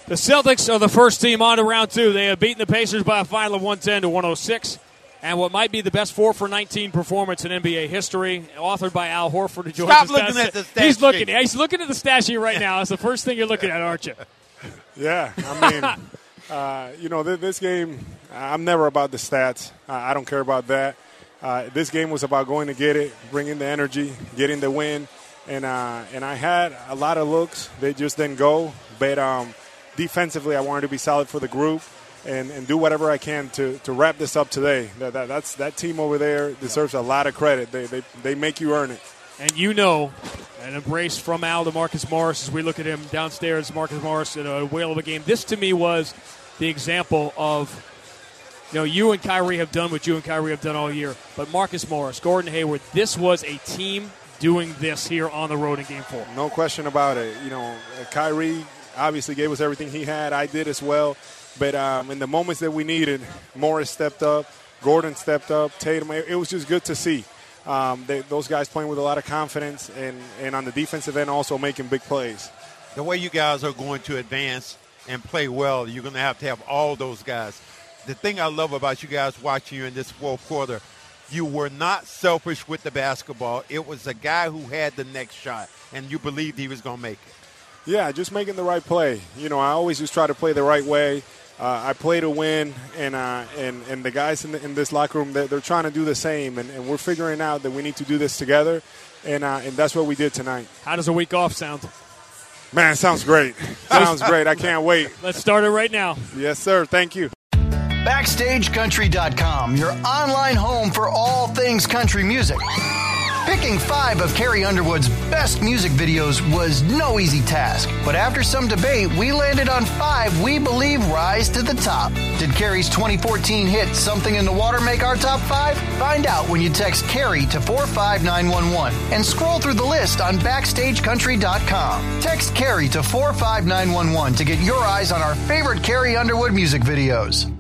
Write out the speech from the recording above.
The Celtics are the first team on to round two. They have beaten the Pacers by a final of 110-106. And what might be the best 4 for 19 performance in NBA history, authored by Al Horford. Who joins Stop us. looking at the stat He's looking. sheet. He's looking at the stat sheet right now. That's the first thing you're looking at, aren't you? Yeah, I mean, this game, I'm never about the stats. I don't care about that. This game was about going to get it, bringing the energy, getting the win. And I had a lot of looks. They just didn't go. But defensively, I wanted to be solid for the group and do whatever I can to wrap this up today. That team over there deserves a lot of credit. They make you earn it. And you know, an embrace from Al to Marcus Morris as we look at him downstairs. Marcus Morris in a whale of a game. This, to me, was the example of, you and Kyrie have done what you and Kyrie have done all year. But Marcus Morris, Gordon Hayward, this was a team doing this here on the road in Game 4. No question about it. Kyrie obviously gave us everything he had. I did as well. But in the moments that we needed, Morris stepped up, Gordon stepped up, Tatum. It was just good to see. Those guys playing with a lot of confidence and on the defensive end also making big plays. The way you guys are going to advance and play well, you're going to have all those guys. The thing I love about you guys watching you in this fourth quarter, you were not selfish with the basketball. It was a guy who had the next shot, and you believed he was going to make it. Yeah, just making the right play. I always just try to play the right way. I play to win, and the guys in this locker room, they're trying to do the same, and we're figuring out that we need to do this together, and that's what we did tonight. How does a week off sound? Man, it sounds great. Sounds great. I can't wait. Let's start it right now. Yes, sir. Thank you. BackstageCountry.com, your online home for all things country music. Picking 5 of Carrie Underwood's best music videos was no easy task. But after some debate, we landed on 5 we believe rise to the top. Did Carrie's 2014 hit Something in the Water make our top 5? Find out when you text Carrie to 45911 and scroll through the list on BackstageCountry.com. Text Carrie to 45911 to get your eyes on our favorite Carrie Underwood music videos.